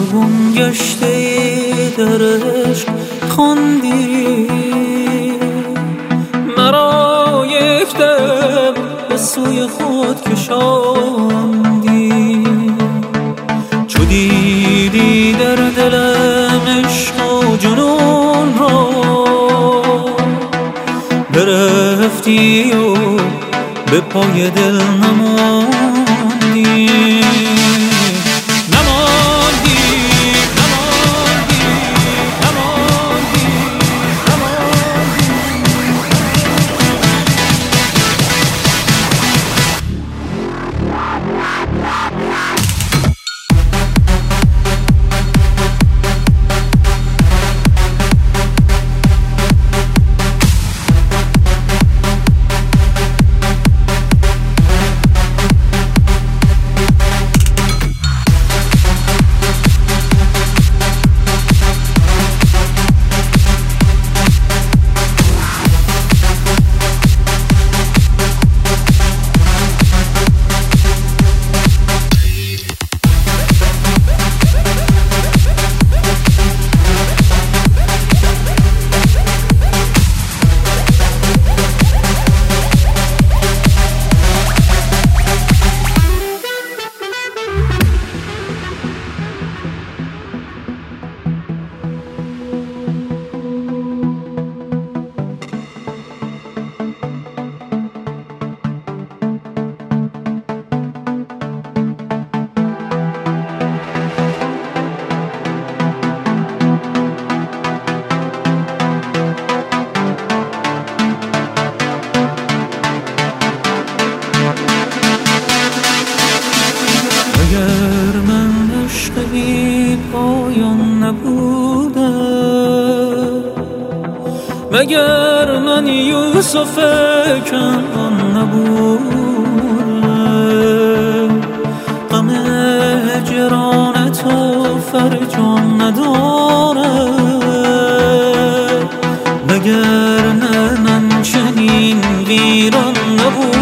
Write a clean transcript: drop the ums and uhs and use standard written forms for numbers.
آسون گشته در عشق خواندی، مرا یک دم به سوی خود کشاندی. چو دیدی در دلم عشق و جنون را، برفتی و به پای دل نماندی. اگر من عشق بی پایان نبوده، مگر من یوسف کنعان نبوده، غم هجران تو فرجام نداره، مگر نه من چنین ویران نبوده.